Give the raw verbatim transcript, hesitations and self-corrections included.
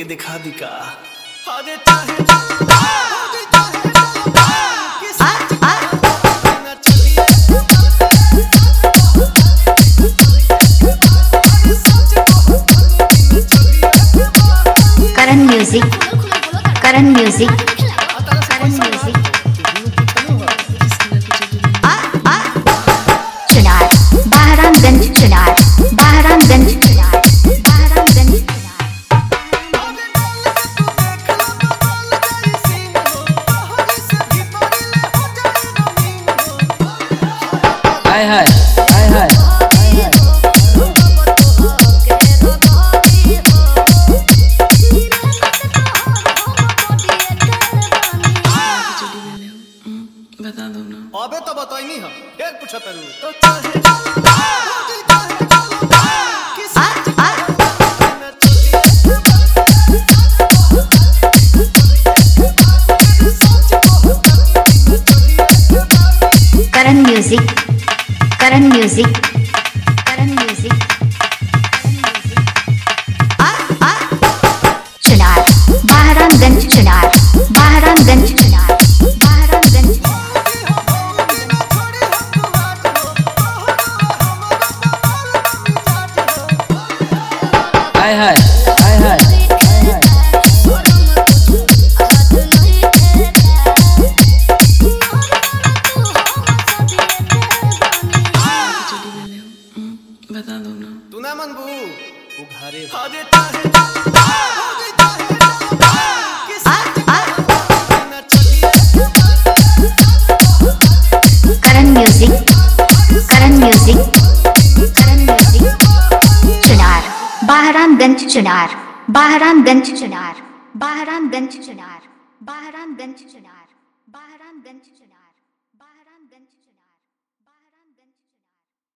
दिखा दी का Karan music Karan music Karan music Chunar Bahramganj Chunar Bahramganj Chunar Bahramganj हाय हाय हाय हाय बता दो ना। अबे तो बताई नहीं हम फिर पूछा तरू तो Karan music Karan music Karan music Chunar Bahramganj Chunar Bahramganj Chunar Bahramganj हाय हाय हाय हाय बता दो ना। तू ना मन बू वो घरे Karan music Karan music Karan music Chunar Bahramganj Chunar Bahramganj Chunar Bahramganj Chunar Bahramganj Chunar Bahramganj Chunar